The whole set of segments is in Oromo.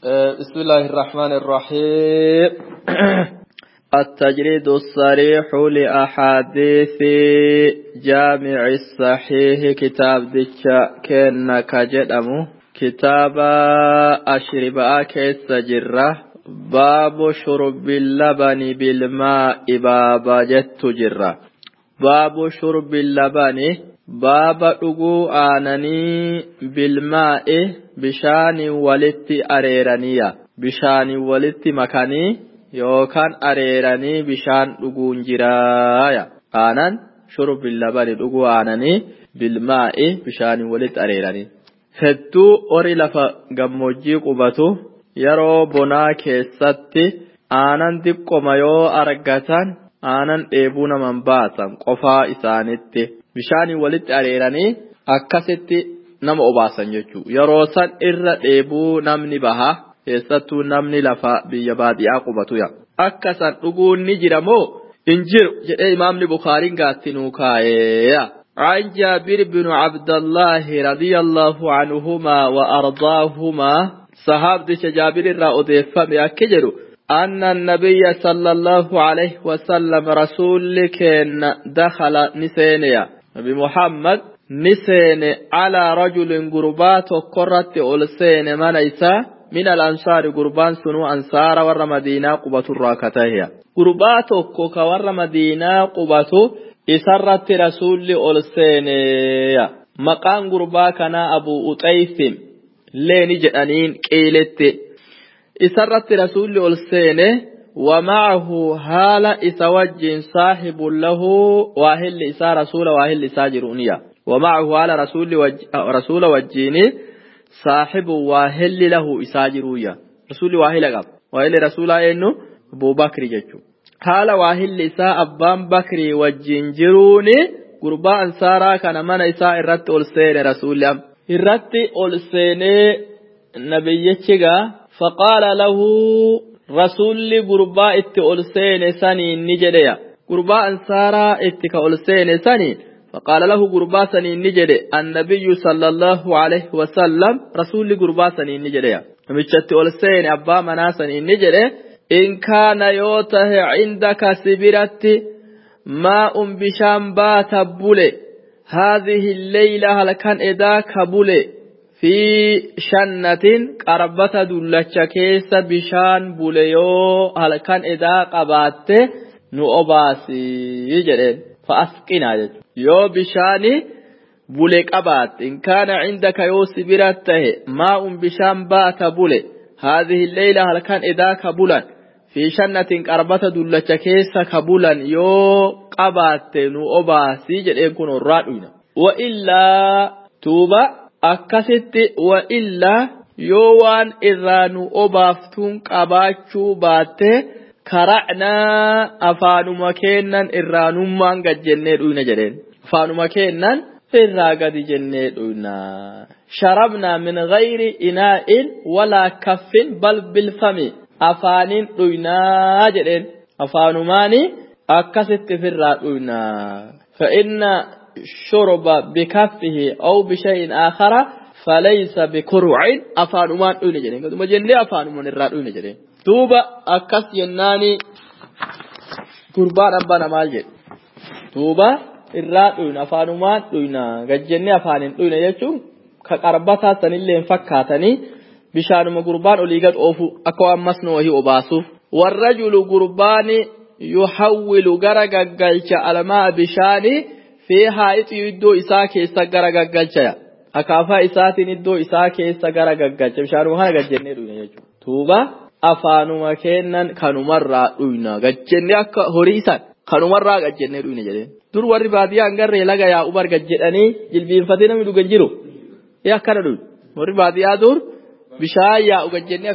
بسم الله الرحمن الرحيم. التجريد الصريح لأحاديث جامع الصحيح كتاب ديشا كن كجدمو كتاب أشرباء كيس جرة باب شرب اللبن بالماء بابا جت جرة باب شرب اللبن بابا dhuguu aananii bilmaa'e bishaanii walitti areeraniya bishaanii walitti makanii yookaan areeranii bishaan dhuguun jiraaya aanan shurbil labani dhuguu aananii bilmaa'e bishaanii walitti areeranii hedduu ori lafa gammoojjii qubatu yeroo bonaa keessatti aanan diqqoma yoo argatan aanan dheebuu naman baasan qofaa isaanitti bishaanii walitti areeranii akkasitti nama obaasan jechuu yeroo san irra dheebuu namni baha keessattuu namni lafa biyya baadiyaa qubatuya akkasan dhuguun ni jira moo hin jiru jedhee imaamni Bukaariin gaattinuu kaayeya عن جابر بن عبد الله رضي الله عنهما وأرضاهما صحابة جابر الرأضيفم يكجر أن النبي صلى الله عليه وسلم رسول كان دخل نسينيا نبي محمد نسين على رجل قربات وقرت ألسين من إيسا من الأنصار قربان سنو أنصار ور مدينة قبة الراكتاه قربات وكوكا ور مدينة قبة إسرت رسول ألسين مقام قربا كان أبو أطيف لين جأنين كيلت إسرت رسول ألسين ومعه هال إسوج صاحب له واهل إسا رسول واهل إساجرونيا ومعه هال رسول وجيني صاحب واهل له إساجرويا رسول واهل قب واهل رسول إنه أبو بكر جتشو هال واهل إسا أبان بكر وجينجروني قربا أنصارا كان من إسا إرت ألسين رسول إرت ألسين نبيتشيغا فقال له رسول قربا اتألسين سنين نجديا قربا أنصارا اتكألسين سنين فقال له قربا سنين نجدي النبي صلى الله عليه وسلم رسول قربا سنين نجديا مجت ألسين أبا منا سنين نجدي إن كان يوته عندك سبرت ماء بشامبات بولي هذه الليلة هل كان إذاك بولي في شنة قربة دلتش كيس بشان بوليو هل كان إذا قبات نؤباسي يجرين فأسقنا يو بشاني بولي قبات إن كان عندك يو سبرته ماء بشان بات بولي هذه الليلة هل كان إذا قبولا في شنة قربة دلتش كيس قبولا يو قبات نؤباسي يجرين كنو رادونا وإلا توبا akkasitti wa illa yoo waan irraanu obaaftuun qabaachuu baatte kara'naa afaanuma keennan irraanummaan gad jennee dhuyna jedheen afaanuma keennan irraa gadi jennee dhuyna sharabnaa min ghayri inaa'in walaa kaffin bal bilfami afaanin dhuynaa jedheen afaanumaani akkasitti firraa dhuyna fa'inna شرب بكفه أو بشيء آخر فليس بكرع أفان أمان أولي جرين كما جنة أفان أمان الراد أولي جرين توبا أكس يناني قربان أبانا مال جد توبا الراد أولي أفان أمان أولي جنة أفان أولي يجون كقربتا سنين فكاتني بشانما قربان أولي قد أوفو أكوان مسنوه أباسوف والرجل قربان يحول غرق قلش الماء بشاني في حائط يدو إساء كيسا غرق قلشا أكافا إساتين يدو إساء كيسا غرق قلشا بشانو هانا قجنة دونا يجو توبا أفانو مكينن كانو مرة دونا قجنة أكا هريسا كانو مرة قجنة دونا جدين دور ورّي باديا انگر ريلغا يا أبر قجنني جلبين فتنا مدو قنجرو يا كان دون ورّي باديا دور بشاي يا قجنة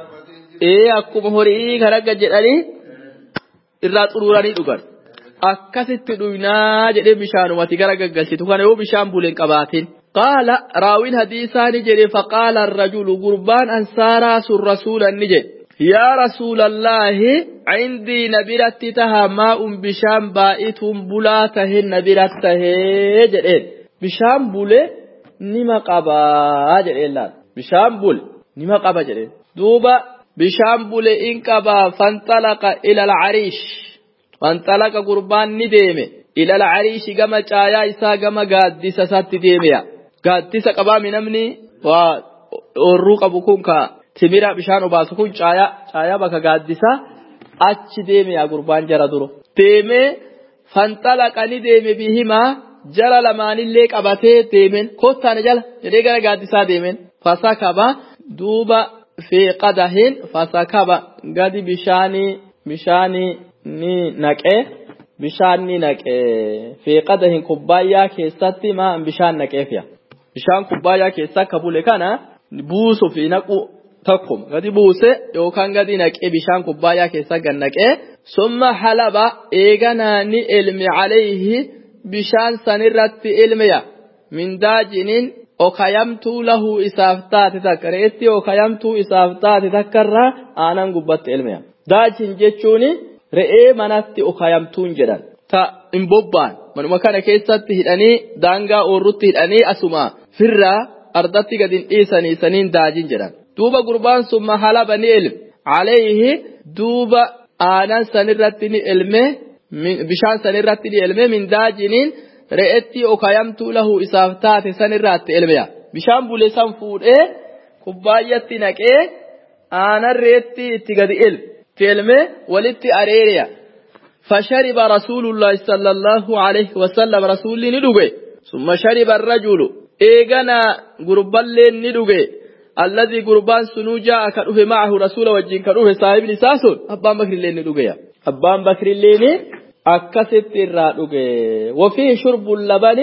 أكو مهوري غرق قجنني إرات أروراني دوغر akkasitti dhuynaa jedhee bishaanumatti gara gaggalchitu kana yoo bishaan buleen qabaatin qaala raawin hadiisaani jedhe faqaala arrajulu gurbaan ansaaraa sun rasuulan ni jedhe yaa rasuulallaahi cindii nabiratti taha maa'un bishaan baa'ituun bulaa tahe nabirat tahee jedheen bishaan bule nima qabaa jedheen laal bishaan bule نما قبا جرين دوبا بشام بولي إن قبا فانطلق إلى العريش فانطلق قربان نديمه إلى العريش كما جايا إسا كما قادسة سات ديميا قادسة قبا من أمني والروق بكون كا تميرا بشان وباسكون جايا بك قادسة أتش ديميا قربان جرى درو ديمي فانطلق نديمه بهما جرى لمان اللي قبته ديمن كوتان جل يديقنا قادسة ديمن فسكبا دوبا في قدهن فسكبا قد بشاني ni naqee bishaan ni naqee feeqada hin kubbaayyaa keessatti maa bishaan naqeefya bishaan kubbaayyaa keessa kabule kana buusu fi naqu takkum gadi buuse yookaan gadi naqee bishaan kubbaayyaa keessa gan naqee summa halaba eeganaa ni ilmi alayhi bishaan sanirratti ilmiya min daajinin okayamtuu lahu isaaf taate takka reetti okayamtuu isaaf taate takkarraa aanan gubbatti ilmiya daajin jechuuni re'ee manatti okayamtuun jedhan ta imbobbaan manuma kana keessatti hidhanii daangaa oorrutti hidhanii asuma firraa ardatti gadin dhiisanii saniin daajin jedhan duuba gurbaan summa halaba ni ilme alayhi duuba aanan sanirratti ni ilme bishaan sanirratti ni ilme min daajiniin re'etti okayamtuu lahu isaaf taate sanirratti ilmeya bishaan bule san fuudhee kubbaayyatti naqee aanan re'etti itti gadi ilme تلمه ولت أريريا فشرب رسول الله صلى الله عليه وسلم رسول ندوغي ثم شرب الرجل إيغانا قربان ندوغي الذي قربان سنوجا كروه معه رسول وجين كروه صاحب لساسون أبان بكر اللين ندوغي أبان بكر اللين أكست الرادوغي وفيه شرب اللبن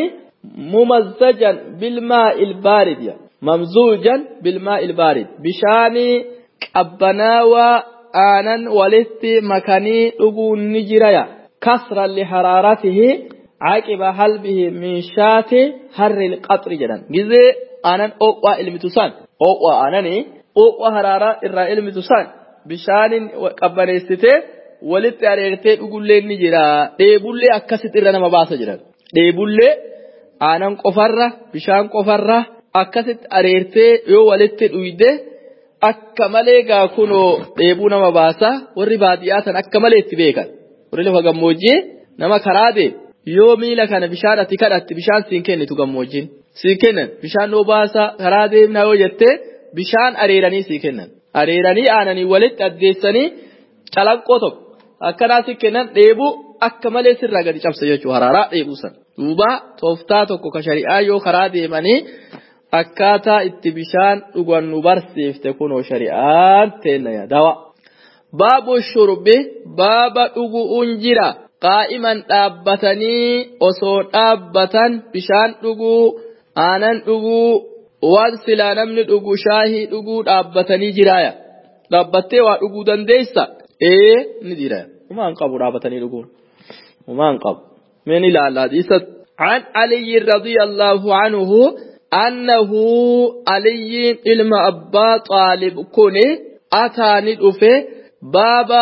ممزجا بالماء البارد ممزوجا بالماء البارد بشاني أبناوا aanan walitti makanii dhuguun ni jiraya kasran lihararatihi aqiba halbihi min shaati harril qaxri jedhan gizee aanan oqwa ilmitusan oqwa aanani oqwa harara irraa ilmitusan bishaanin qabbaneessite walitti areertee dhugullee ni jira dheebullee akkasitti irra nama baasa jedhan dheebullee aanan qofarra bishaan qofarra akkasitti areertee yoo walitti dhuyde akka malee gaa kunoo dheebuu nama baasa warri baadiyyaa tan akka malee itti beekan warri lafa gammoojjii nama karaa deemu yoo miila kana bishaan ati kadhatti bishaan siin kennitu gammoojjiin siin kennan bishaan noo baasa karaa deemnaa yoo jettee bishaan areeranii sii kennan areeranii aananii walitti addeessanii calanqoo tokko akkanaa sii kennan dheebuu akka malee sirraa gadi cabsa jechuu haraaraa dheebuu san duuba tooftaa tokko ka shari'aa yoo karaa deemanii akkaataa itti bishaan dhugan nu barsiifte kunoo shari'aan teenna dawa baabu shurbi baaba dhuguun jira qaa'iman dhaabbatanii osoo dhaabbatan bishaan dhuguu aanan dhuguu waan silaa namni dhugu shaahii dhuguu dhaabbatanii jiraaya dhaabbattee waa dhuguu dandeessa ni jira umaan qabu dhaabbatanii dhuguun umaan qabu men ilaalla hadiisa عن علي رضي الله عنه أنه علي علم أبا طالب كوني أتاني أفه بابا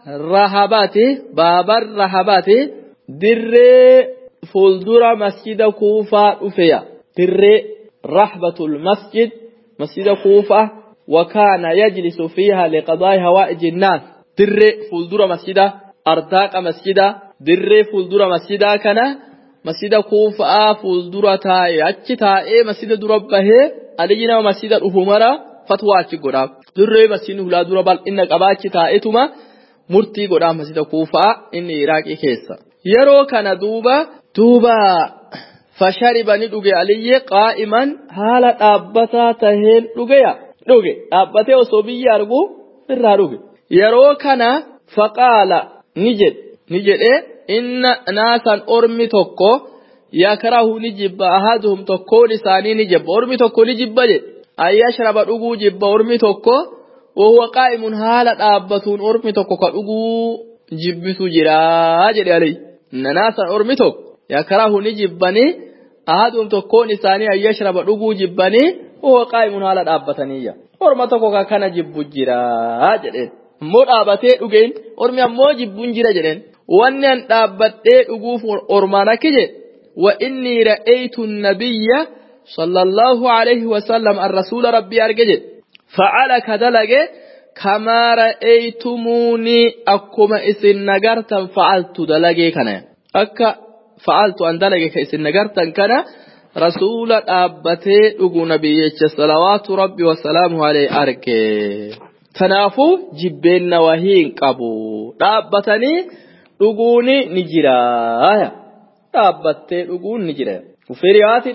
الرهبات در فلدر مسجد كوفة أفيا در رحبة المسجد مسجد كوفة وكان يجلس فيها لقضاء هوائج الناس در فلدر مسجد أرداق مسجد در فلدر مسجد كان مسجد كوفة فلدر تاي أتش تاي مسجد دربه علينا مسجد أفمرا فتوى أتش قراب در مسجد هلا دربال إنك أباتش تاي تما مرتي قرام مسجد كوفة إن إراقي كيسا يرو كان دوبا فشرب ندوغي علي قائما حالة أبتا تهين دوغي أبتا وصوبي يارغو الرارغي يرو كان فقال نجد إن ناسا أرمي توكو يكره نجب أحدهم توكو لساني نجب أرمي توكو نجب أن يشرب أرغو جب أرمي توكو وهو قائم حالة أبتون أرمي توكو كأرغو جبسو جراجل علي إن ناسا أرمي توكو يكره نجبني أحدهم توكو لساني أن يشرب أرغو جبني وهو قائم حالة أبتانية أرمي توكو كان جب جراجل مود أبتي أغين أرمي أمو جبون جراجلين وأن أبتي أغوف أرمانا كجي وإني رأيت النبي صلى الله عليه وسلم الرسول ربي أرجل فعل كدلج كما رأيتموني أكما إسن نجرتا فعلت دلجي كنا أكا فعلت أن دلج كإسن نجرتا كنا رسول أبتي أجو نبي صلوات ربي وسلامه عليه أركي تنافو جبين وهين كابو أبتني أجوني نجرايا أبتي أجون نجرا وفي رواية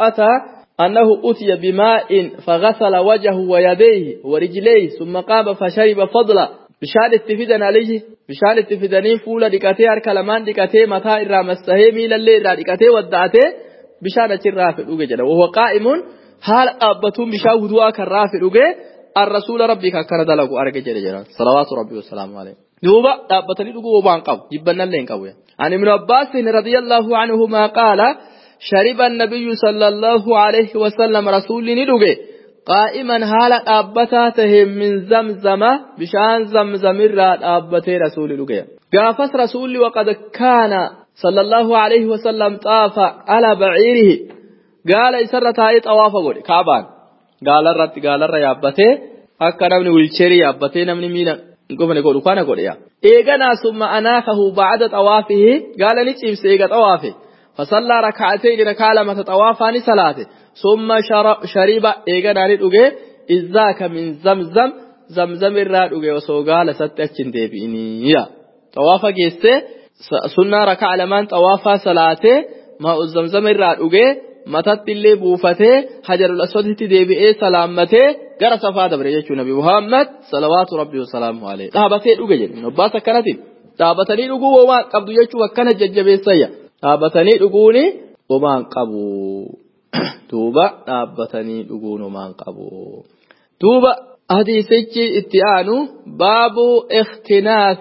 أنه أتي بماء فغسل وجهه ويديه ورجليه ثم قام فشرب فضلا بشان التفيدن عليه بشان التفيدنين فولا دكاتي أركلمان دكاتي متى إرام السهيمي للي إرا دكاتي ودعتي بشان الرافع أوجه وهو قائم حال أبتون بشاو هدوء كالرافع أوجه الرسول ربك كرد له أرجع جل صلوات ربي والسلام عليه دوبا أبتني أوجه وبان قب جبنا لين قوي عن ابن عباس رضي الله عنهما قال شرب النبي صلى الله عليه وسلم رسول ندوجه قائما حال أبتاته من زمزم بشان زمزم الراد أبته رسول ندوجه قافس رسول وقد كان صلى الله عليه وسلم طاف على بعيره قال إسرتها طواف قولي كعبان قال الرّ يابته أكنا من ويلشري يابته نمني مينا نقوم نقول فانا قولي يا إيجنا ثم أناخه بعد طوافه قال نجيب سيجا طوافه فصلى ركعتين ركع لما طوافان صلاته ثم شرب إيجنا ندوجه إذاك من زمزم الرادوجه وسوقال ستأتشن دبيني يا طوافه جيسته سنة ركع لمن طوافا صلاته ما الزمزم الرادوجه متت اللي بوفته حجر الأسود تدبئ سلامته جرى صفا دبرية نبي محمد صلوات ربي وسلامه عليه تابته دوجه نبأ سكنتي تابتني دوجو وما قبض يجوا وكان ججبه سيا تابتني دوجوني وما قبو توبة تابتني دوجون وما قبو توبة هذه سيتي اتيانو باب اختناف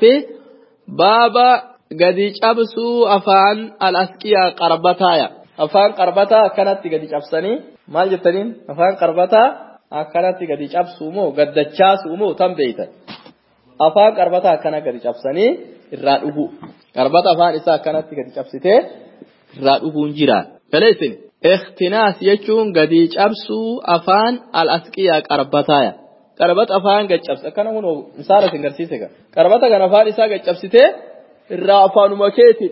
بابا قديش أبسو أفان الأسكية قربتايا أفان قربتا كانت قديش أبسني ما جبتنين أفان قربتا كانت قديش أبسو مو قد تشاسو مو تم بيتا أفان قربتا كانت قديش أبسني الرادوبو قربتا أفان إسا كانت قديش أبسته الرادوبو نجرا فليسن اختناس يجون قديش أبسو أفان الأسكية قربتايا قربت أفان قديش أبس كان هو مثال سنجرسيسك قربتا كان أفان إسا قديش أبسته الرافان مكيتي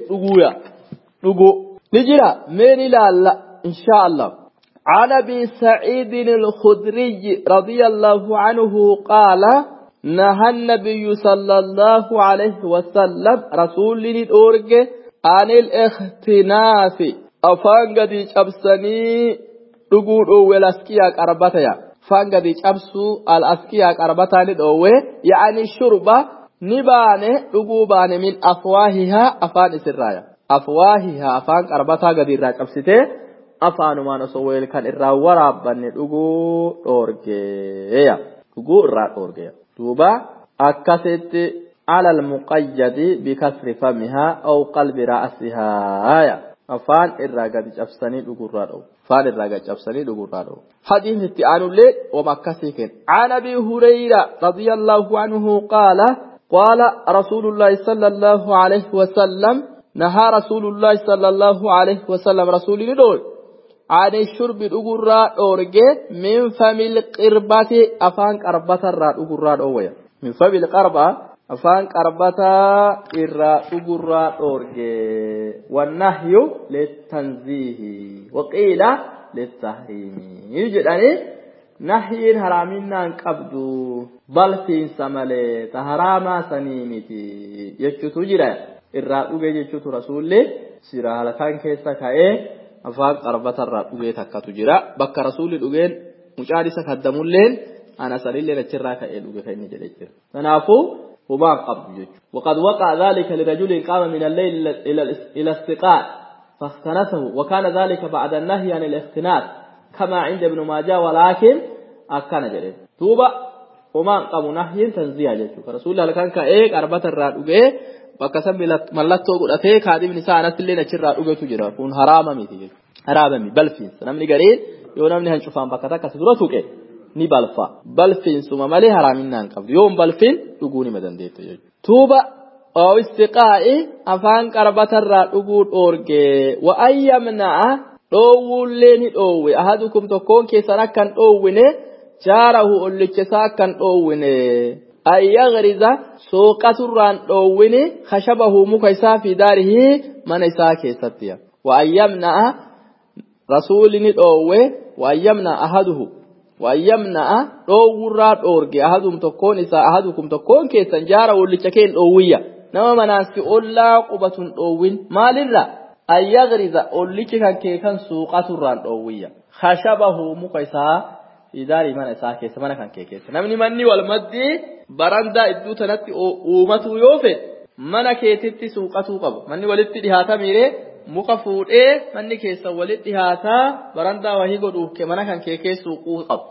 رجو نجرا من لا إن شاء الله عن أبي سعيد الخدري رضي الله عنه قال نهى النبي صلى الله عليه وسلم رسول الأورج عن الاختناف أفان قديش أبسني رجول أول أسكياك أربطة فان قديش أبسو الأسكياك أربطة ندوه يعني الشربة نبانه رجوبان من أفواهها أفان إسرايا أفواهها أفان قربتها قدير راج أبسته أفان ما نسويل كان الراورا بني رجو أورجيا رجو را أورجيا توبا أكست على المقيد بكسر فمها أو قلب رأسها أفان الراجع أبسني رجو رادو فان الراجع أبسني رجو رادو حديث التعان الليل وما كسيكن عن أبي هريرة رضي الله عنه قال رسول الله صلى الله عليه وسلم نهى رسول الله صلى الله عليه وسلم رسول الله عن الشرب الأجراء أورجه من فم القربة أفان قربة الأجراء أويا من فم القربة أفان قربة الأجراء أورجه والنهي للتنزيه وقيل للتحريم يوجد أني نهي حرامنا قبضو بل في سمله تحراما سنيمتي يجتو جرا irraa dhuge jechuutu rasuulli sira halakaan keessa ka'ee afaan qarbata irraa dhuge takkatu jira bakka rasuulli dhugeen mucaan isa kaddamulleen ana sanillee achirraa ka'ee dhuge kan inni jedhe jira kanaafuu hubaan qabdu jechuudha waqad waqa'a dhalika lirajulin qaama min al-layl ila istiqaa فاختنسه وكان ذلك بعد النهي عن الاختناس كما عند ابن ماجه ولكن أكن جده توبة وما قام نهي تنزيه جده رسول الله كان كأيك أربعة الرادوجه بكسب ملتو قدته كادم نساء ناس اللي نشر رادوجه تجرا كون حرام ميتي حرام مي بلفين نمني قرين يونمني هنشوفان بكتا كسدرتو كه ni balfa balfin suma male haramin nan qabdu yoom balfin dhuguni madan deeto tuuba oo istiqaa'i afaan qarbatarra dhuguu dhoorge wa ayyamna dhoowullee ni dhoowwe ahadukum tokkoon keessan akkan dhoowwine جاره أولكسا كان أويني أن يغرز سوقة الران أويني خشبه مكيسا في داره من إساكي ستيا وأن يمنع رسولني أوي وأن يمنع أحده وأن يمنع أورات أورجي أحدهم تكون إسا أحدكم تكون كيسا جاره أولكسكين أويا نما مناسك أولا قبة أوين ما لله أن يغرز أولكسا كيكا سوقة الران أويا خشبه مكيسا في دار من إساكي سمنا كان كيكيس نمني مني والمدي براندا إدو تنتي أومتو يوفد منا كيتتي سوقتو قبو مني ولدتي دهاتا ميري مقفود مني كيسا ولد دهاتا براندا وهي قدوه كمنا كان كيكيس سوقو قبو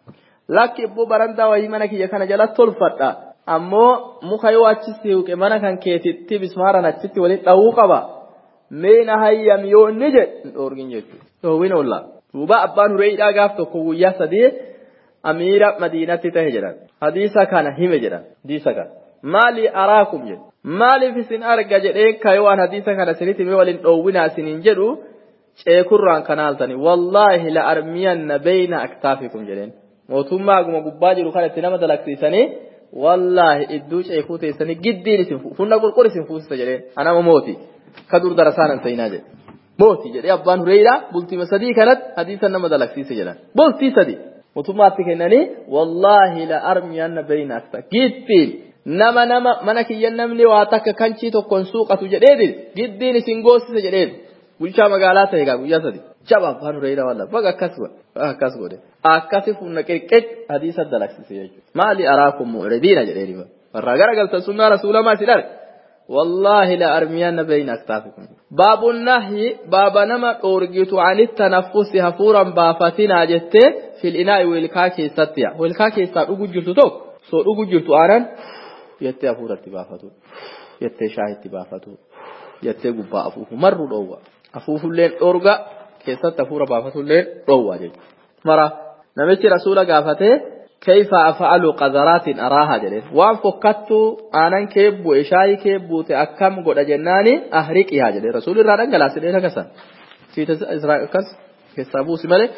لكي بو براندا وهي منا كي يكنا جلت طلفتا أمو مخيو أتشسيو كمنا كان كيتتي بسمارا نتشتي ولد أو قبا مين هيا ميون نجد أورجين جيتو توين والله دوبا أبان هريرة قاف تقويا سدي أمير مدينة تهجران حديثا كان هم جران حديثا كان مالي أراكم جد مالي في سن أرقى جدين كيوان حديثا كان سنتي ميوالين أوونا سنين جدو شيكران كنالتاني والله لأرمين بين أكتافكم جدين موتوما قم قباجر خالة تنام دلقسيساني والله إدو شيكوتي سني جدين سنفو فنقل قري سنفوس جدين أنا مموتي كدور درسانا سيناجد موتي جدي أبان هريرة بلتي مسدي كانت حديثا نما دلقسي سجلا بلتي سدي وتماتي كنني والله لا أرمي أن بين أكتا جدين نما منك ينمني واتك كنشي تكون سوقة جديد جدين سنغوس سجدين ويشا مقالات هيك ويا سدي شباب أبان هريرة والله بقى كسبه ده أكاسف نكيك حديثا دلقسي سجلا ما لي أراكم معرضين جديد فرغرا قلت سنة رسول ما سلال والله لا أرميان بين أكتافكم باب النهي باب نما أورجيت عن التنفس هفورا بافتنا جت في الإناء والكاكي ستيا والكاكي ستأجو جلتو توك سو أجو جلتو آران يت هفورا تبافتو يت شاهد تبافتو يت جبا أفوه مرو دوا أفوه اللين أورجا كيست هفورا بافتو اللين دوا جد مرة نمشي رسول قافته كيف أفعل قذرات أراها جلين وان فكتو آنان كيبو إشاي كيبو تأكم قد جناني أهريكيها جلين رسول الله رنجل أسلين كسان سيت إسرائيل كس كسابو سمالي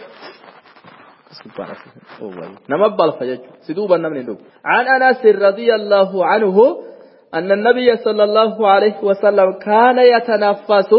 نمبال فجج سدوبا نمن دوب عن أنس رضي الله عنه أن النبي صلى الله عليه وسلم كان يتنفس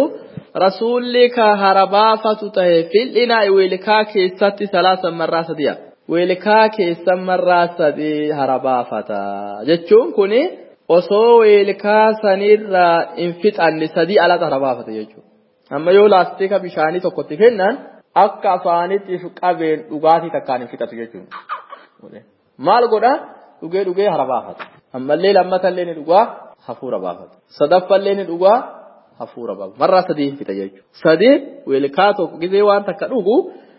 رسولك هربا فتته في الإناء ولكا كيست 3 مرات ديا weelkaa keessan marraa sadii harabaafata jechuun kuni osoo weelkaa sanirraa hin fixanne sadii alata harabaafata jechuudha. Amma yoo laastika bishaanii tokkotti kennan akka afaanitti qabeen dhugaatii takkaan hin fixatu jechuudha. Maal godha dhugee harabaafata. Ammallee lammatallee ni dhugaa hafuura baafata. Sadaffallee ni dhugaa hafuura baafata. Marraa sadii hin fixa jechuudha. Sadii weelkaa tokko gizee waan takka dhugu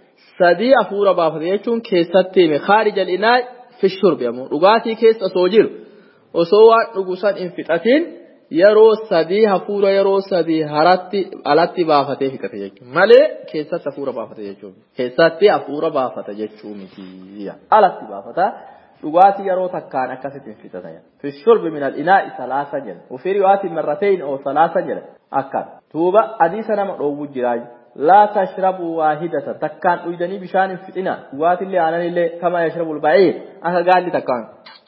sadii hafuura baafate jechuun keessatti hime khaarija al-inaa fi shurbi ammoo dhugaatii keessa osoo jiru osoo waan dhugu san hin fixatin yeroo sadii hafuura yeroo sadii alatti baafatee fixate jechuudha malee keessatti hafuura baafate jechuudha keessatti hafuura baafata jechuun miti alatti baafata dhugaatii yeroo takkaan akkasitti hin fixatan fi shurbi min al-inaa 3 jedha وفي روايات مرتين أو 3 jedha akka tuuba hadiisa nama dhoowwu jiraa لا تشربوا واحدة تكان ويدني بشان فتنة وات اللي أنا اللي كما يشرب البعير أنا قال لي تكان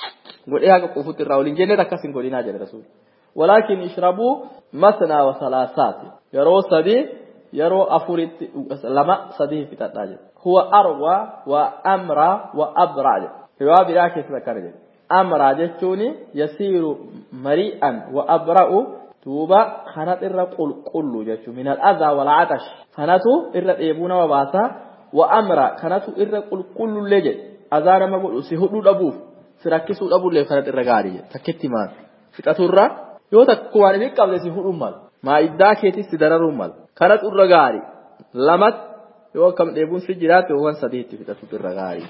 قل إيه هذا قفوت الراولين جنة تكسين قولنا جل رسول ولكن يشربوا مثنى وثلاثات يرو صدي يرو أفورت لما صديه في تتاجر هو أروى وأمرا وأبرع هو براك يتذكر أمرا جتوني يسير مريئا وأبرع توبا خانات الرقل كله جتو من الأذى والعطش خاناتو الرقيبون وباسا وأمرا خاناتو الرقل كله لجي أذانا ما قلوا سيهدو دبوف سركسو دبو اللي خانات الرقاري تكتي مان فتاتو الرق يو تكواني بيك قبل سيهدو مال ما إدى كيتي سدرر مال خانات الرقاري لمت يو كم ديبون سجرات وان صديت فتاتو الرقاري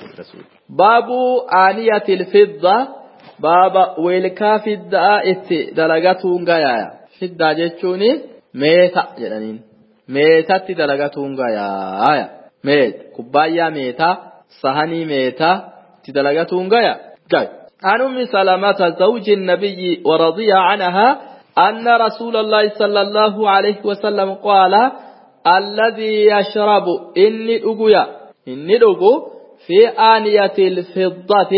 بابو آنية الفضة بابا ويلكا فضة اتي دلغتون غايا فضة جتشوني ميتا جدانين ميتا اتي دلغتون غايا ميت كبايا ميتا صحني ميتا اتي دلغتون غايا عن أم سلمة زوج النبي ورضي عنها أن رسول الله صلى الله عليه وسلم قال الذي يشرب إني أقويا في آنية الفضة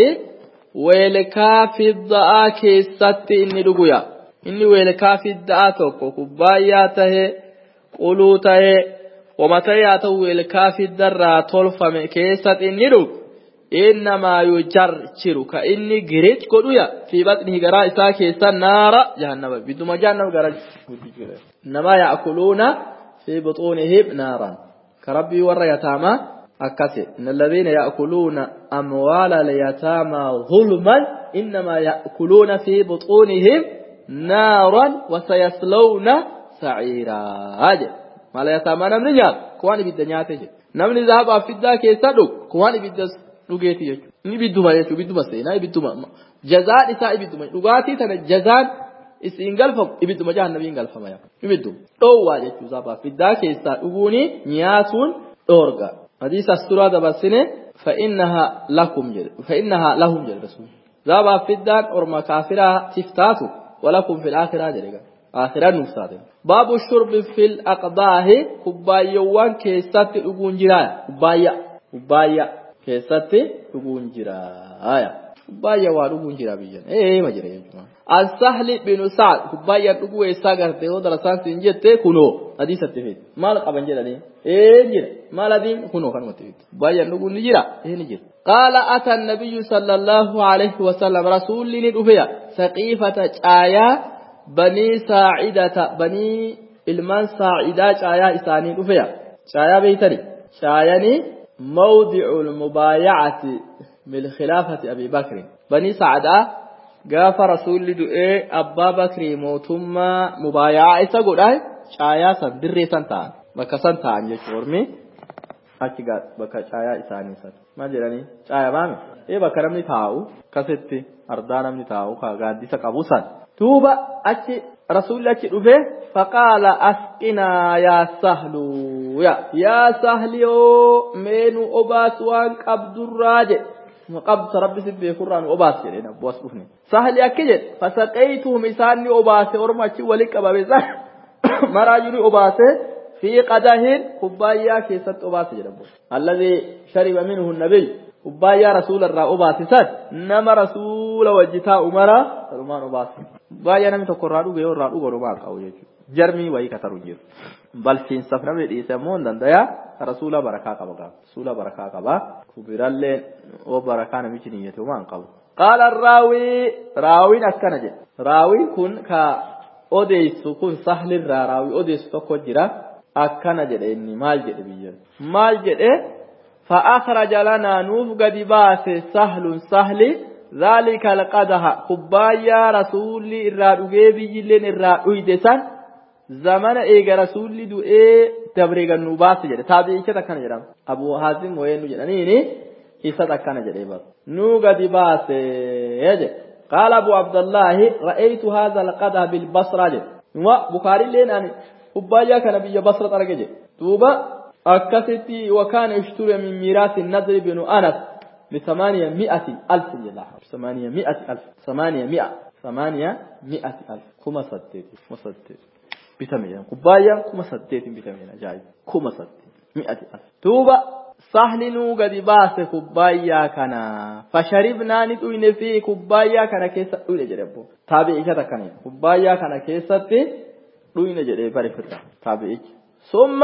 ويلكا فضة كيست إني دقويا إني ويلكا فضة توكو كباياته قلوته ومتياته ويلكا فضة راتول فمكيست إني دق إنما يجرجر كإني جريت قدويا في بطنه قراء إساء كيسا نار جهنم بدون جهنم قراء إنما يأكلون في بطونهم نارا كربي ور يتامى أكسي إن الذين يأكلون أموال اليتامى ظلما إنما يأكلون في بطونهم نارا وسيصلون سعيرا هاجي ما لا يتامى نمني جاب كواني بالدنيا تجي نمني ذهب أفدا كيسا دوك كواني بالدس dhugeeti jechuudha inni bidduma jechuudha bidduma seenaa ibidduma jazaan isaa ibidduma dhugaatii tana jazaan isiin galfamu ibidduma jahannabiin galfama yaa ibidduma dhoowwaa jechuudha sababa fiddaa keessaa dhuguuni nyaatuun dhoorga hadiisa asturaa dabarsine fa'innaha lahum jedhe rasuul sababa fiddaan orma kaafiraa tiftaatu walakum fil akhiraa jedhe akhiraa nuuf taate baabu shurbi fil aqdaahi kubbaayyoowwan keessatti dhuguun jiraa kubbaayyaa keessatti dhuguun jira aya kubbaayya waa dhuguun jira biyyan ma jira jechuudha as-sahl bin sa'd kubbaayya dhuguu eessaa gartee oo darasaan siin jette kunoo hadiisatti fi maal qaban jedhanii jira maal adiin kunoo kanumatti kubbaayya dhuguun ni jira ni jira qaala ata an-nabiyyu sallallahu alayhi wa sallam rasuulli ni dhufeya saqifata caayaa banii saa'idata banii ilman saa'idaa caayaa isaanii dhufeya caayaa beeytani caayanii موضع المبايعة من خلافة أبي بكر بني سعداء قاف رسول لدؤي أبا بكر موتما مبايعة إساقود شايا سندري سنتان بكا سنتان يشورمي أكيقات بكا شايا إساني سن ما جراني شايا مامي بكا نمني تاو كستي أردان نمني تاو قاد ديسا قبوسان توبا أكي رسول الله رفه فقال أسقنا يا سهل يا سهل مينو أباس وان قبض الراجع قبض ربي سبه قرآن أباس جلين أبواس أفني سهل يكجل فسقيتهم إساني أباس ورمتي ولك أبابي سهل مراجل أباس في قدهن كبايا كيست أباس جلبه الذي شرب منه النبي كبايا رسول الله أباس سد نما رسول وجتاء أمرا رمان أباس بايا نمي تقرارو بيو رارو غرمان قوي جرمي وهي كترو جير بل فين سفر من إسمون دندايا رسول بركة قبا رسول بركة قبا كبيرال وبركة نميشنية ومان قبا قال راوي نكنا جي راوي كن كا أوديس كن سهل راوي أوديس تكو جرا أكنا جي إني مال جي بيجر مال جي فأخرج لنا نوف قد باس سهل ذلك القدح كبايا رسول الرادوغي بيجلين الرادويدسان زمان ايغا رسول دوئي تبريغ النوباس جده تابعي كتا كان جرام ابو حازم وينو جدنيني كيسا كان جده بس نو قد باس يجي قال ابو عبد الله رأيت هذا القدح بالبصرة جده بخاري لين اني كبايا كان بيجا بصرة تركجي توبا أكستي وكان يشتري من ميراث النضر بن أنس ب800,000 جنيه 800,000 كما ستة بتمية كبايا كما ستة بتمية جاي كما ستة 100,000 توبا سهل قد باس كبايا كنا فشربنا نتوين في كبايا كنا كيسة دوين جربو تابعي كتا كنا كبايا كنا كيسة دوين جرب بريفتا تابعي ثم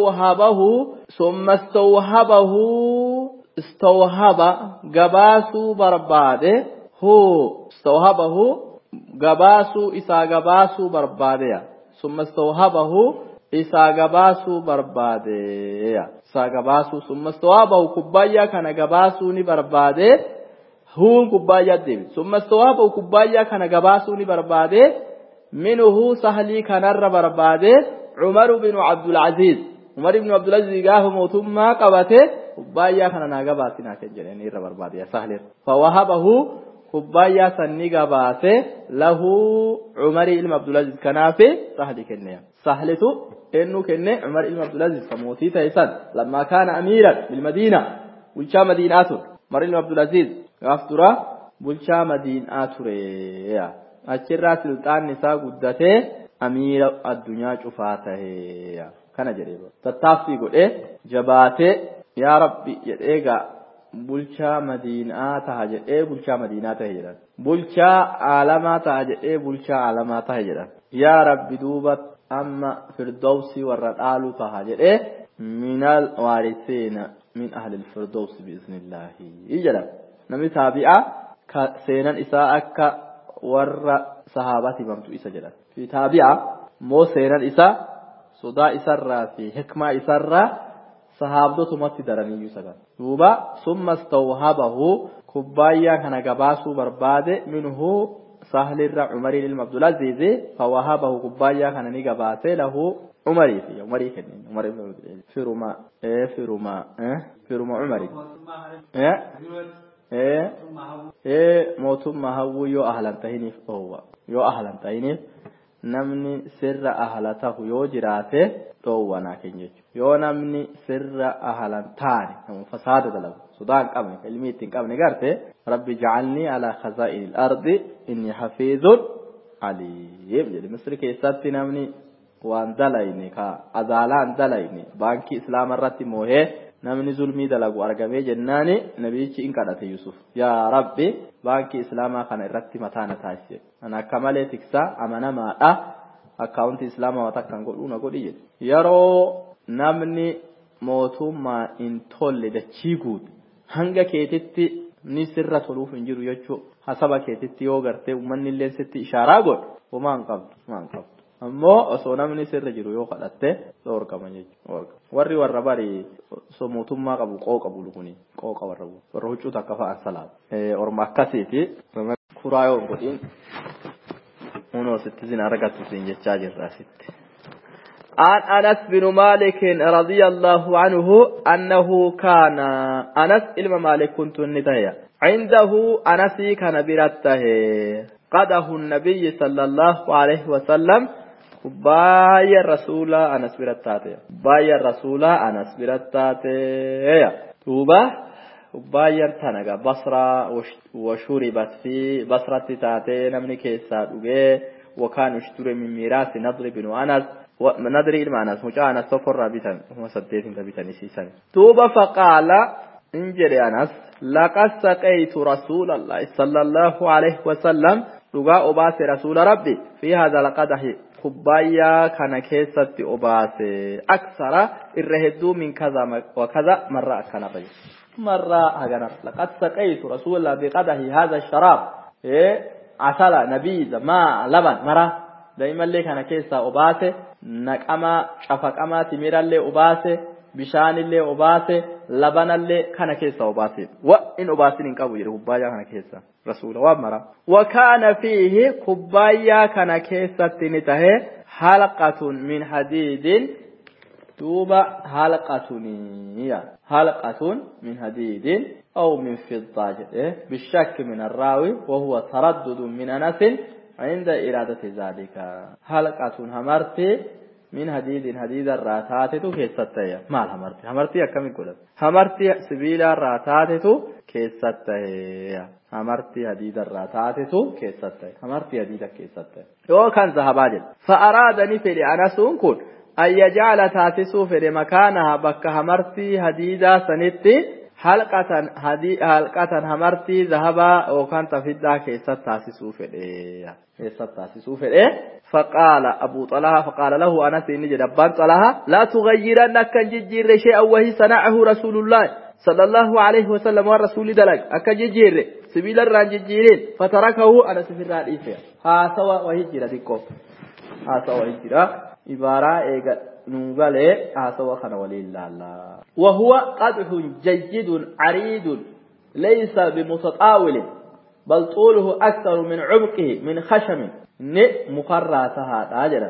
استوهب غباسو برباده استوهبه غباسو إسا غباسو برباده ثم استوهبه إسا غباسو برباده ثم استوهبه كبايا كان غباسو ني برباده هون كبايا دي ثم استوهبه كبايا كان غباسو ني برباده منه سهلي كان برباده عمر بن عبد العزيز قاه موتما قبته كبايا كان ناغباسنا كجنني ربرباد يا سهل فوهبه كبايا سني غباسه له عمر بن عبد العزيز كنافه سهل كنيا سهلته انه كنه عمر بن عبد العزيز كموتي تيسن لما كان اميرا بالمدينه بلشا مدينه عمر بن عبد العزيز غفترا بلشا مدينه تريا اچرا سلطان نساء غدته امير الدنيا شفاته كان جريبه تتافي غده جباته يا ربي يدغا bulchaa madiinaa taha jedhee bulchaa madiinaa tahe jedhan bulchaa aalamaa taha jedhee bulchaa aalamaa tahe jedhan yaa rabbi duuba amma firdawsii warra dhaalu taha jedhee minal waarisiina min ahli alfirdawsi biiznillaahi jedhan namni taabi'a ka seenan isaa akka warra sahaabati bamtu isa jedhan fi taabi'a moo seenan isaa sodaa isarraa fi hikmaa isarraa sahaabdotu matti daraniyyuu sagan duuba summa istawhabahu kubbaayyaa kana gabaasuu barbaade minhu sahlirra umariin ilma abdulaziz fawahabahu kubbaayyaa kana ni gabaase lahu umarii kennin umar ibn firuma umari mootummaa hawwuu yoo ahlan tahiniif dhoowwa yoo ahlan tahiniif namni sirra ahlatahu yoo jiraate dhoowwanaa keenya jechuudha yoo namni sirra ahlan taane namu fasaada dalagu sodaan qabne ilmi ittiin qabne garte rabbi ja'alni ala khazaa'in al-ardi inni hafizun aliim jedhe misri keessatti namni waan dalayne ka azaalaan dalayne baankii islaama irratti moohee namni zulmii dalagu argamee jennaani nabiichi in kadhate Yusuf yaa rabbi baankii islaamaa kana irratti mataana taasise ana akka malee tiksaa amanamaadha akkaawuntii islaamaa watakkan godhuuna godhi jedhe yeroo namni mootummaa in tolle dachii guute hanga keetitti ni sirra toluuf hin jiru jechuu hasaba keetitti yoo gartee ummanni illee sitti ishaaraa godhe homaan qabdu ammoo osoo namni sirra jiru yoo kadhatte dhoorgama jechuudha warri warra bari osoo mootummaa qabu qooqa bulu kuni qooqa warra huccuu takka fa'an salaat orma akkasiiti kuraa yoo godhin unoo sitti zina argattu siin jechaa jirra sitti عن أنس بن مالك رضي الله عنه أنه كان أنس إلما مالك كنت النتايا عنده أنسي كان برته قده النبي صلى الله عليه وسلم بايا الرسول أنس برتاته بايا الرسول أنس برتاته توبة بايا تنجا بصرة وشربت في بصرة تاته نمني كيسات وكان يشتري من ميراث نضر بن أنس ونضر المعنى مجا أنس تفر رابطا هو سديت رابطا نسيسا توبة فقال انجري أنس لقد سقيت رسول الله صلى الله عليه وسلم لقاء أباس رسول ربي في هذا لقده كبايا كان كيسة أباس أكثر الرهدو من كذا وكذا مرة كان بي مرة هجنا لقد سقيت رسول الله بقده هذا الشراب عسل نبيذ ما لبن مرة دائما اللي كان كيسة أباس نكما شفق أما تمير اللي أباس بشان اللي أباس لبن اللي كان كيسة أباس وإن أباس نكابو يره كبايا كان كيسة رسول ومرة وكان فيه كبايا كان كيسة نته حلقة من حديد توبة حلقة من حديد أو من فضة بالشك من الراوي وهو تردد من أنس عند إرادة ذلك حلقة همرتي من حديد الراتات كيستة مال همرتي كم يقول همرتي سبيل الراتات كيستة همرتي حديد الراتات كيستة همرتي حديد كيستة يو كان ذهباجل فأرادني في أنس كن أن يجعل تاسسو في مكانها بك همرتي حديدا سنتي حلقة همرتي ذهبا وكان تفيدا كيسا تاسسو في فقال أبو طلحة فقال له أنس إني جدبان طلحة لا تغيرنك ججير شيئا وهي صنعه رسول الله صلى الله عليه وسلم والرسول دلق أكججير سبيل الرانججيرين فتركه أنس في الرئيسة ها سوا وهي جيرة ديكو ها سوا وهي جيرة إبارة إيغا نوغالي ها سوا خنا ولي الله وهو قدح جيد عريض ليس بمتطاول بل طوله أكثر من عمقه من خشم مقراتها تاجرا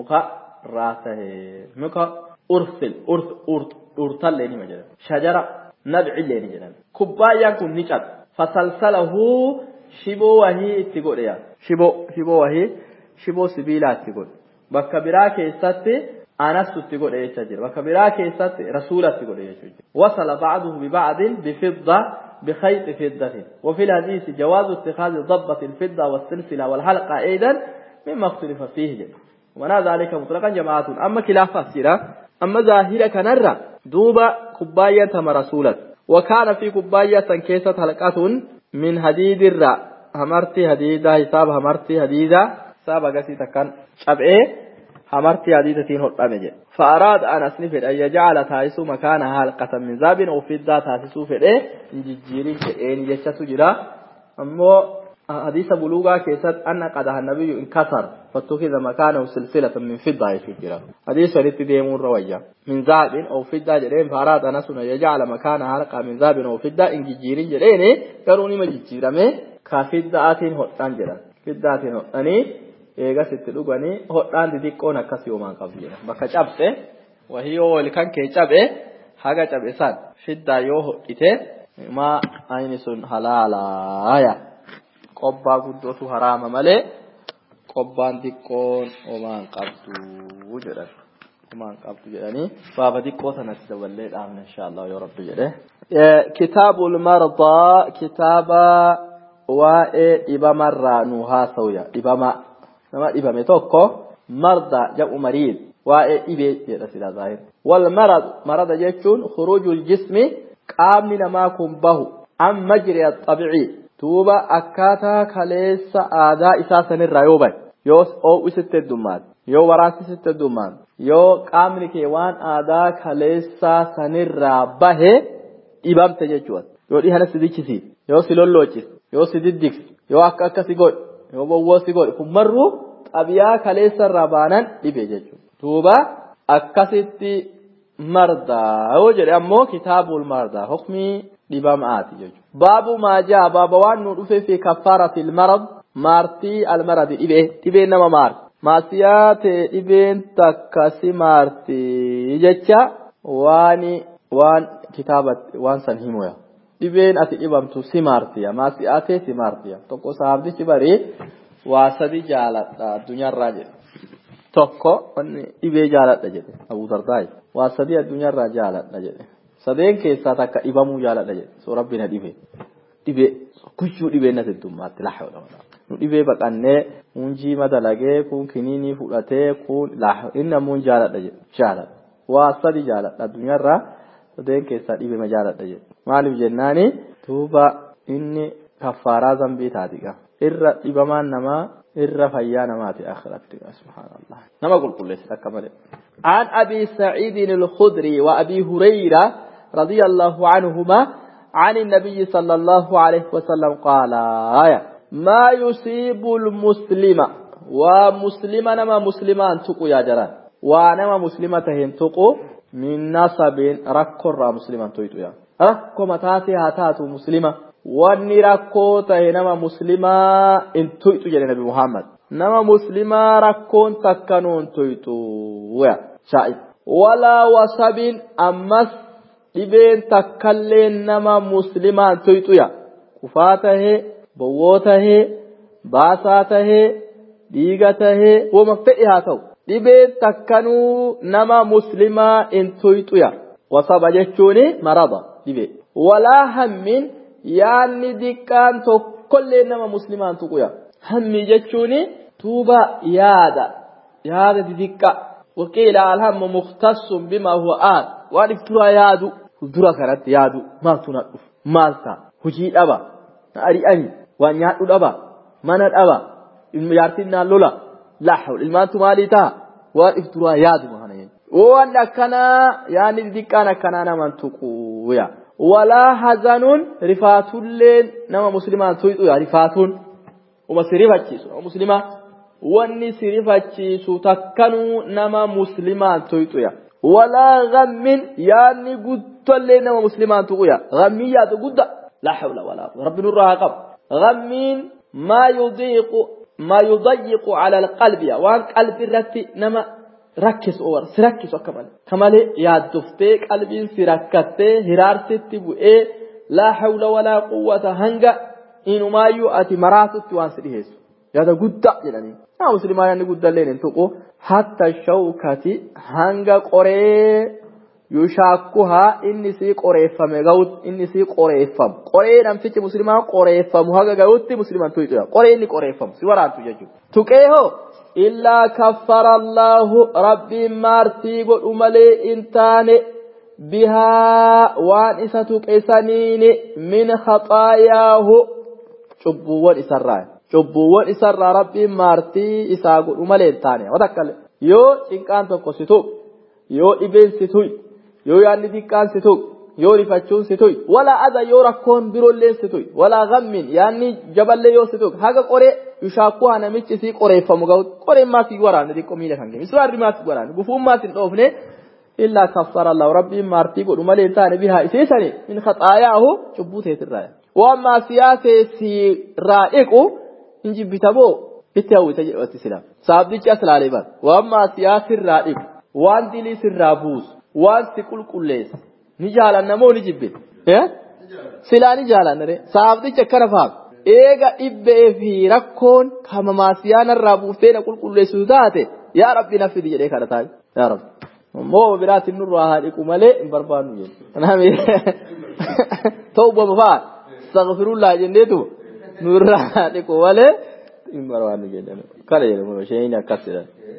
أرسل لني مجرى شجرة نبع لني جرى كبايا كن نشط فسلسله شبو وهي تقول شبو وهي شبو سبيلات تقول بكبرا كيسات أنس تقول إيه شجر بكبرا كيسات رسولة تقول إيه شجر وصل بعضه ببعض بفضة بخيط فضة وفي الحديث جواز اتخاذ ضبة الفضة والسلسلة والحلقة أيضا مما اختلف فيه جل وما ذلك مطلقا جماعة أما خلاف السيرة أما ظاهرة كنرى دوبا كباية تم رسولة وكان في كوباية كيسة حلقة من حديد الرا همرتي حديدة حساب همرتي حديدة حساب قسي تكن شبئه همرتي حديدة تين هرمجة فأراد أن أسنفر أن يجعل تاسو مكانها حلقة من ذهب أو فضة تاسو فره جيري إن يجتسو جرا أمو حديث بلوغا كيسات أن قدها النبي انكسر فاتخذ مكانه سلسلة من فضة يفكرا حديث شريط ديمون روية من ذهب أو فضة جرين فأراد أنس يجعل مكانها حلقة من ذهب أو فضة إن جيرين جرين يروني ما جيرامي كفضة آتين هتان جرا فضة آتين هتاني إيغا ستلوغاني هتان ديكونا كسيومان قبيلا بكا جابسه وهي ولكن كي جابه حاجة جابه سان فضة يوه إته ما أينسون حلالا آيا qobbaa guddootu haraama malee qobbaan xiqqoon omaan qabdu jedhan omaan qabdu jedhanii baaba xiqqoo sanatti daballee dhaabna inshallah yoo rabbi jedhe kitaabul mardaa kitaaba waa'ee dhibamarraa nu haasawya dhibama nama dhibame tokko mardaa jedhu mariid waa'ee dhibee jedha sila zaahir wal marada jechuun khurujul jismi qaamni namaa kun bahu an majri at-tabi'i tuuba akkaataa kaleessa aadaa isaa sanirraa yoo bahe yoo oo'isitti heddummaat yoo waraasisitti heddummaat yoo qaamni kee waan aadaa kaleessaa sanirraa bahe dhibamte jechuudha yoo dhihana si dichisi yoo si lollochis yoo si diddiksi yoo akka si godhe yoo bowwoo si godhe kun marru xabiyaa kaleessarraa baanan dhibe jechuudha tuuba akkasitti mardaa yoo jedhe ammoo kitaabul mardaa hukmii dhibamaati jechuudha baabu maa jaa baaba waan nu dhufe fi kaffaratil marad maartii almarad dhibeen nama maarti maasiyaate dhibeen takka si maarti jecha waan kitaabatti waan san himuya dhibeen ati dhibamtu si maartiya maasiyaate si maartiya tokko sahabdichi barii waa sadi jaaladha addunyaarraa jedhe tokko dhibee jaaladha jedhe Abu Dardaa waa sadi addunyaarraa jaaladha jedhe sadeen keessaa takka dhibamuu jaaladha jedhe soo rabbina dhibee kuchuu dhibeen natti dummaatti la hawla wala nu dhibee baqannee munjii madalagee kun kiniinii fudhatee kun la inna mun jaaladha jedhe jaaladha waa sadi jaaladha addunyaarraa sadeen keessaa dhibee ma jaaladha jedhe maaliif jennaani tuuba inni kaffaaraa zambii taatiqa irra dhibamaan namaa irra fayyaa namaati akhiratti subhanallah nama qulqulleessa akka malee عن أبي سعيد الخدري وأبي هريرة رضي الله عنهما عن النبي صلى الله عليه وسلم قال ما يصيب المسلم ومسلما نما مسلمان تقو يا جران ونما مسلمتهم تقو من نصب ركر مسلمان تويتو يا ركو متاتي هاتاتو مسلمة واني ركو تهنما مسلما ان تويتو جل نبي محمد نما مسلما ركون تكنون تويتو ويا شايف ولا وصب أمس dhibeen takkallee nama muslimaan toytu ya kufaa tahee bowwoo tahee baasaa tahee dhiiga tahee wama fedhi haa ta'u dhibeen takkanuu nama muslimaa in toytu ya wasaba jechuuni marada dhibee walaa hammin yaanni diqqaan tokkollee nama muslimaan tuqu ya hammi jechuuni tuuba yaada didiqqa وقيل الهم مختص بما هو آت وعرفتها يادو dura kanatti yaadu maaltu na dhufu maalta hujii dhaba ari'ani waan nyaadhu dhaba mana dhaba jaartiin naan lola laa hawla ilmaantu maalii ta'a waan if duraa yaadu mahana waan akkanaa yaani diqqaan akkanaa naman tuquuya walaa hazanun rifaatulleen nama muslimaan tuyxu yaa rifaatuun uma sirifachiisu nama muslimaa wanni sirifachiisu takkanuu nama muslimaan tuyxu yaa ولا غم يعني قد لنا مسلمان تقويا غميات قد لا حول ولا قوة رب نورها قب غم ما يضيق على القلب وان قلب الرتي نما ركز كمال يا دفتك قلبي سركته هرار ستبو لا حول ولا قوة هنگا إنو ما يؤتي مراتت وانسريهس يا دا قد يعني مسلمان يعني قد لنا تقو حتى الشوكة هنگا قري يشاكها إني سي قريفم غوت إني سي قريفم قري نمسك مسلمان قريفم هاگا غوت مسلمان تويتو قري إني قريفم سواران تججو تكيهو إلا كفر الله ربي مارتي قد أمالي إنتاني بها وان إساتك إسانين من خطاياه cubbuuwwan isarraa rabbiin maartii isaa godhu malee hin taane wadakkale yoo cinqaan tokko si tuqu yoo dhibeen si tuqu yoo yaadni xiqqaan si tuqu yoo rifachuun si tuqu walaa adha yoo rakkoon biroollee si tuqu walaa gammin yaadni jaballee yoo si tuqu haga qoree yushaakkuu namichi si qoreeffamu ga'u qoreen maas waraanne xiqqoo miila kan kennu iswaarri maas waraanne gufuun maas hin dhoofne illaa kaffara Allah rabbiin maartii godhu malee hin taane bihaa isiisani min khaxaayaahu cubbuu teetirraa وما سياسي رائقو انجي بيتابو بيتاوي تجي واتسلام صاحبي اصل عليه بس وما سياسي رائق وان دلي سرابوس وان سكول كوليس نجالا نمو نجيب سلا نجالا نري صاحبي چكر فاهم ايغا ابي في ركون كما ما سيانا رابوسين كول كوليس ذاته يا رب نفسي دي دي كارتا يا رب مو برات النور وهاديكو ملي بربانو انا توبه بفا استغفر الله جنيتو نور عليكم ولا إمبارح جنة كله يلمو شيء نكسر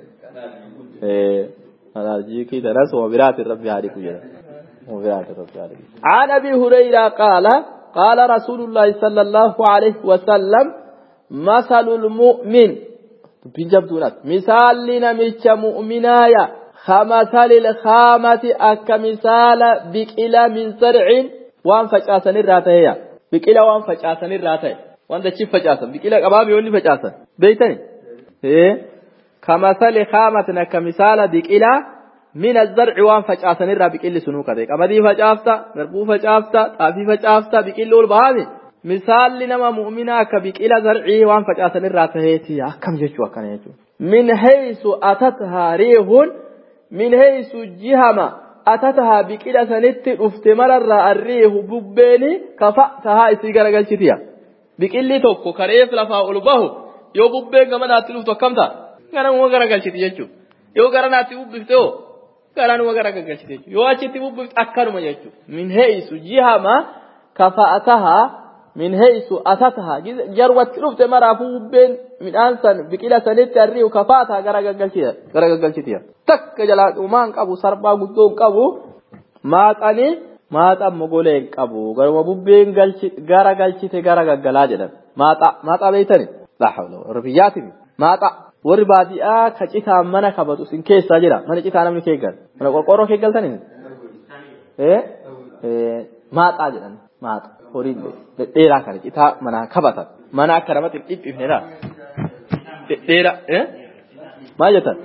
أنا جيكي درس وبرات الرب عليكم جنة وبرات الرب عليكم عن أبي هريرة قال رسول الله صلى الله عليه وسلم مثل المؤمن بنجبتونات مثال لنا مش مؤمنايا خمثال الخامة أكمثال بكلا من زرع وانفجأسن الراتية بكلا وان فجأسن الراتي وان دشيف فجأسن بكلا قبابي وني فجأسن بيتني كمثال خامتنا كمثال بكلا من الزرع وان فجأسن الرا بكل سنوكا ديك أمدي فجأفتا مربو فجأفتا طافي فجأفتا بكل البهامي مثال لنما مؤمنا كبكلا زرعي وان فجأسن الراتي كم جيشوا كان يجو من حيث أتتها ريح من حيث جهما أتتها بكلا سنت افتمر الرئيه ببيني كفأتها إسيقنا قلشتيا بكلي توقو كريف لفا أولباه يو ببين كمان أتلوف توقمتا كان وغرا قلشتيا يو غرا ناتي ببفتو كان وغرا قلشتيا يو أشتي ببفت أكار ما يجو من حيث جهما كفأتها من حيث أتتها جروة افتمر ببين من أنسان بكلا سنت الرئيه كفأتها غرا قلشتيا تك جلات ومان كابو سربا غدون كابو maaxa mogoleen qabu garuma bubbeen gara galchite gara gaggalaa jedhan maaxa beeytani la hawla wala quwwata maaxa warri baadiyaa ka citaa mana kabatu sin keessa jira mana citaa namni keeggal mana qorqorroo keeggaltani maaxa jedhan maaxa horiin dheeraa kana citaa mana kabatan mana akka namatti dhiphifnedha dheera maal jettan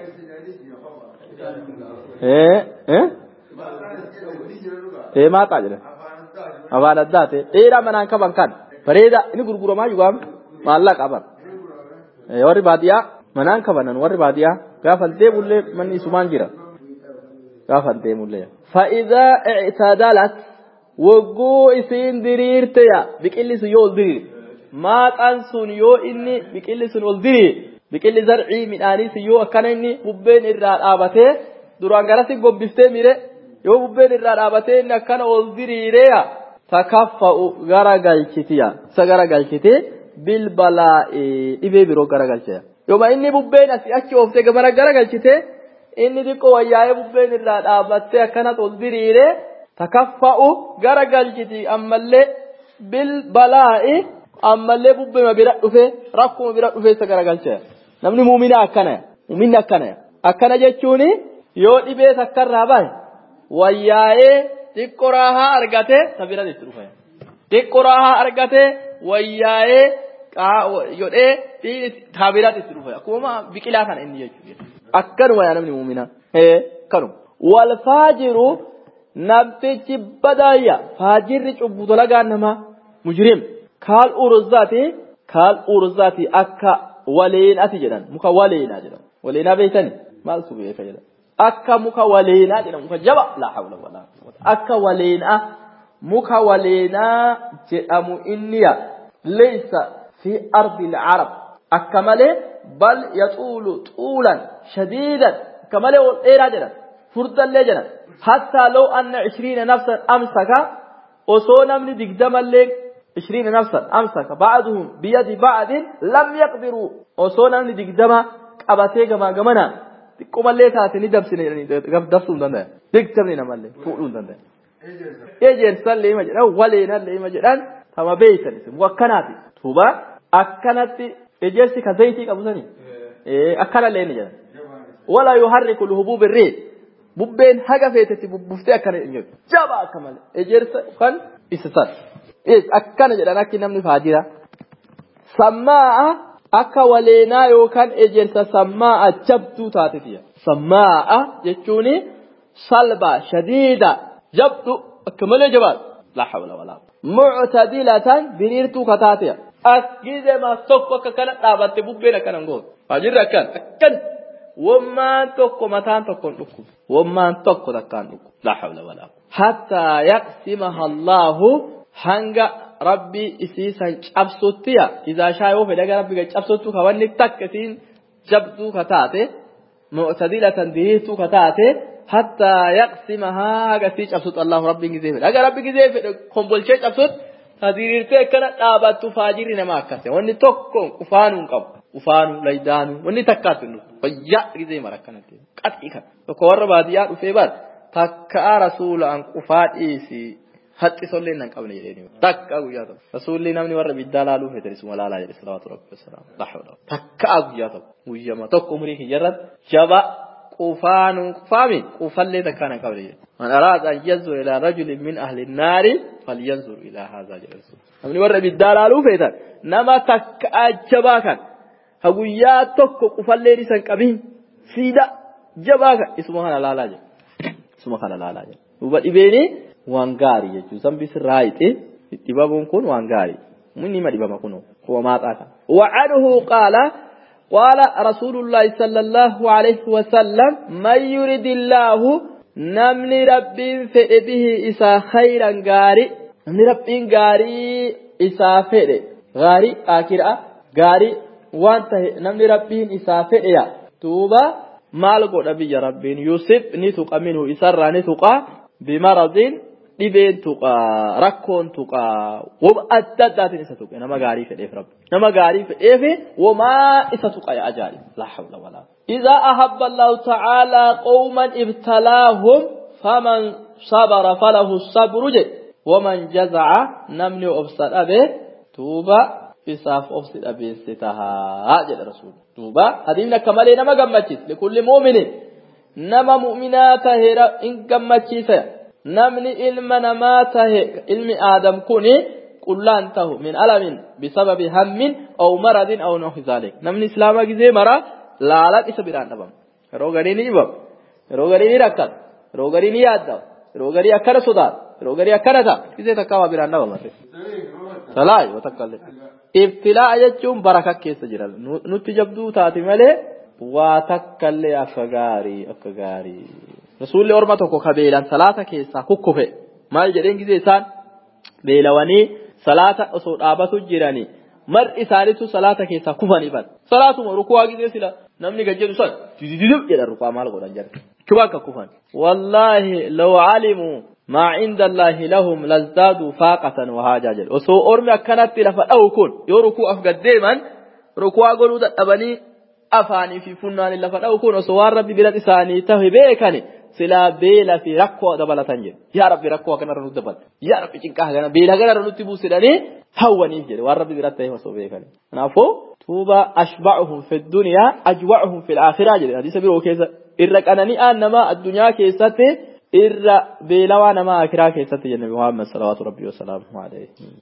maaxa jedhan afaan addaate dheeraa manaan qaban kan bareeda inni gurguramaa yugaam maallaqa qaban warri baadiyaa manaan qabanan warri baadiyaa gaafa deemullee manni isumaan jira gaafa deemullee fa'idaa i'tadalat wagguu isiin diriirte yaa biqilli sun yoo ol diriire maaxaan sun yoo inni biqilli sun ol diriire biqilli zarcii midhaanii sun yoo akkana inni bubbeen irraa dhaabatee duraan garasi gobbiftee mire yoo bubbeen irraa dhaabatee inni akkana ol diriireya takaffa'u gara galchitiya isa gara galchite bil balaa'i dhibee biroo gara galcheya yooma inni bubbeen asii achi ooftee gamana gara galchite inni xiqqoo wayyaa'ee bubbeen irraa dhaabattee akkana ol diriire takaffa'u gara galchiti ammallee bil balaa'i ammallee bubbeema bira dhufe rakkuma bira dhufe isa gara galcheya namni muumina akkana jechuuni yoo dhibee takkarraa bahe wayyaa'ee xiqqoo raahaa argate sabira itti dhufa xiqqoo raahaa argate wayyaa'ee yodhee taabiraatti itti dhufa akkuma biqilaa kana inni jechuudha akkanuma yaa namni muumina kanuma wal faajiru namtichi badaayya faajirri cubbu dalagaa nama mujrim kaal urzaati akka waleenati jedhan muka waleenaa jedhan waleenaa beeytani maal su beeka jedhan akka muka waleenaa jedhan muka jaba la hawla wala quwwata akka waleenaa muka waleenaa jedhamu inniya laysa fi ardi al-arab akka malee bal yatulu tulan shadidan akka malee wal dheeraa jedhan furdallee jedhan hatta law anna 20 nafsan amsaka osoo namni digdamallee 20 nafsan amsaka ba'duhum biyadi ba'din lam yaqdiru osoo namni digdama qabatee gamaa gamana xiqqoo mallee taatanii dabsine dabsuun danda'a digdamni namallee fuudhuun danda'a ejersallee ima jedhan waleenallee ima jedhan tama beeytan isin wakkanaati tuuba akkanatti ejersi ka zayitii qabu sanii akkanallee ni jedhan wala yuharriku lhubuub irriih bubbeen haga feetetti bubbuftee akkana jedhan jaba akka malee ejersa kan isisan akkana jedhan akki namni faajira sammaa'a akka waleenaa yookaan ejersa sammaa'a jabduu taatetiya sammaa'a jechuun salba shadiida jabdu akka malee jabaat la hawla wala mu'tadilatan biriirtuu kataatiya akkize ma tokko akka kana dhaabatte bubbeen akkana ngoot faajirri akkan wammaan tokko mataan tokko dhukku wammaan tokko takkaan dhukku la hawla wala hatta yaqsimaha Allahu hanga rabbi isiisan cabsuttiya idaa shaayoo fedhaga rabbi cabsuttu kawanni takkatiin jabduu kataate mu'tadilatan biriirtuu kataate hatta yaqsimaha gasi cabsut Allah rabbi gizee fedhaga rabbi gizee fedha kombolchee cabsut tadirirtee kana dhaabattu faajirri nama akkase wanni tokko ufaanuu qabu ufaanuu laydaanuu wanni takkaatu fayya gizee marakkanatti qaxii kan tokko warra baadiyyaa dhufee baad takka rasuula an qufaadhiisi hatti solleen nan qabne jedheni takka guyyaa tokko rasuulli namni warra biddaa laaluu fedhe isuma laalaa jedhe salawaatu rabbi wassalaam lahawla takka guyyaa tokko guyyama tokko umurii kiyyarat jaba qufaanuu qufaami qufallee takka nan qabne jedhe man araada an yanzur ila rajulin min ahli an-naari falyanzur ila hadha jedhe namni warra biddaa laaluu fedhe nama takka ajaba kan guyyaa tokko qufallee isan qabin siida jabaa kan isuma kana laalaa jedhe isuma kana laalaa jedhe duba dhibeeni waan gaarii jechuun zambi sirraayite dhibabuun kun waan gaarii munni ma dhibama kuno kuwa maaxaa kan wa'aduhu qaala rasuulullaahi sallallahu alayhi wa sallam man yuridillahu namni rabbiin fedhe bihi isaa khayran gaarii namni rabbiin gaarii isaa fedhe gaarii akiraa gaarii waan tahe namni rabbiin isaa fedhe ya tuuba maal godha biyya rabbiin yusib ni tuqa minhu isarraa ni tuqa bimaradin dhibeen tuqa rakkoon tuqa wama adda addaatiin isa tuqe nama gaarii fedheef rabbi nama gaarii fedheef wamaa isa tuqa ya ajaa'ib la hawla wala idha ahabba Allah ta'ala qauman ibtalaahum faman sabara falahu as-sabru waman jaza'a namni obsadabe tuuba isaaf obsidhabeessitahaa jedha rasuul duuba hadiin akka malee nama gammachiisa likulli mu'minin nama mu'minaa taheera in gammachiisa namni ilma namaa tahe ilmi aadam kuni qullaan tahu min alamin bisababi hammin aw maradin aw nahu zalik namni islaama gizee mara laalat isa biraan dhabam yeroo garii ni dhibam yeroo garii ni rakkat yeroo garii ni yaadda yeroo garii akkana sodaat yeroo garii akkana ta'a gizee takkaa waa biraan dhabam salaay watakkalle ibtilaa jechuun baraka keessa jira nutti jabduu taati malee waa takkallee akka gaarii rasuulli orma tokko ka beelan salaata keessaa kukkufe maal jedheen gizee isaan beelawanii salaata osoo dhaabatu jiranii mar isaanitu salaata keessaa kufanii bad salaatuma rukuwaa gizee sila namni gajjeedu san didididib jedha rukuwaa maal godhan jedhe kiba akka kufan wallaahi law alimuu ما عند الله لهم لازدادوا فاقة وهاجا جل وسو أرمي أكنت لفا أوكون يوركو أفقد ديما ركوا قولوا أبني أفاني في فنان لفا أوكون وسوار ربي بلاد إساني تهبيكني سلا بيلا في ركوا دبلا تنجل يا ربي ركوا كنا رنود دبل يا ربي جنكاه كنا بيلا كنا رنود تبو سلاني هو نيجل والربي بلاد تهي وسوبيكني نافو توبا أشبعهم في الدنيا أجوعهم في الآخرة جل هذه سبيل وكيسة إرك أنني أنما الدنيا كيسته إر بيلوانا ما أكراك يستطيع النبي محمد صلى الله عليه وسلم